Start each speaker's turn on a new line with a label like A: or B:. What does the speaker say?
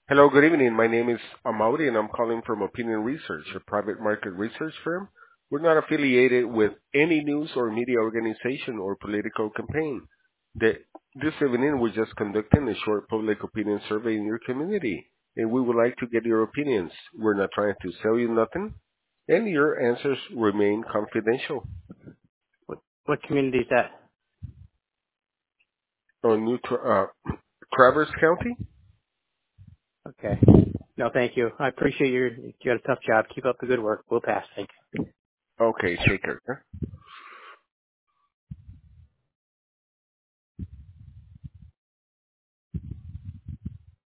A: Hello, good evening. My name is Amauri, and I'm calling from Opinion Research, a private market research firm. We're not affiliated with any news or media organization or political campaign. This evening, we're just conducting a short public opinion survey in your community, and we would like to get your opinions. We're not trying to sell you nothing, and your answers remain confidential.
B: What community is that?
A: On Traverse County?
B: Okay. No, thank you. I appreciate you got a tough job. Keep up the good work. We'll pass. Thank you.
A: Okay, take care. Huh?